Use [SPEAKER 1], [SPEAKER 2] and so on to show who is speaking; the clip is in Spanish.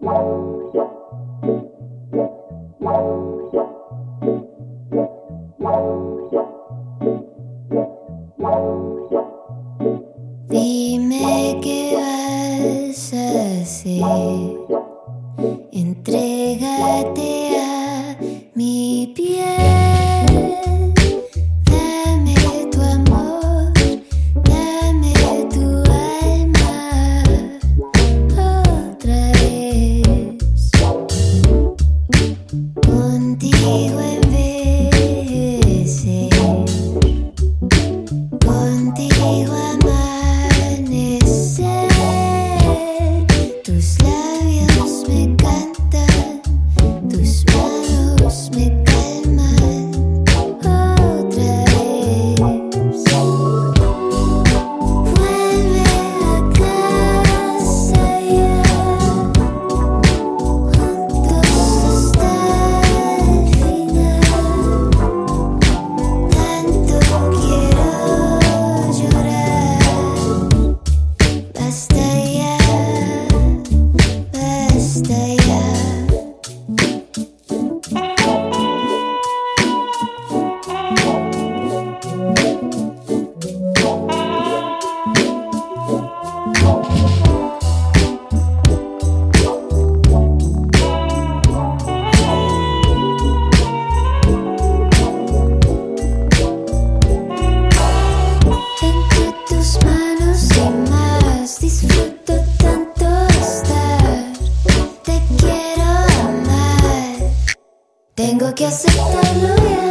[SPEAKER 1] Dime qué vas a hacer. Entrégate a mi piel. Dame tu amor, dame tu alma otra vez. Contigo envejecer, contigo amanecer. Tus labios me cantan, tus manos me calman otra vez. Vuelve a casa ya, juntos hasta el final. Tanto quiero llorar. Basta ya, basta ya. Entre tus manos y más, disfruto tanto estar. Te quiero amar, tengo que aceptarlo ya.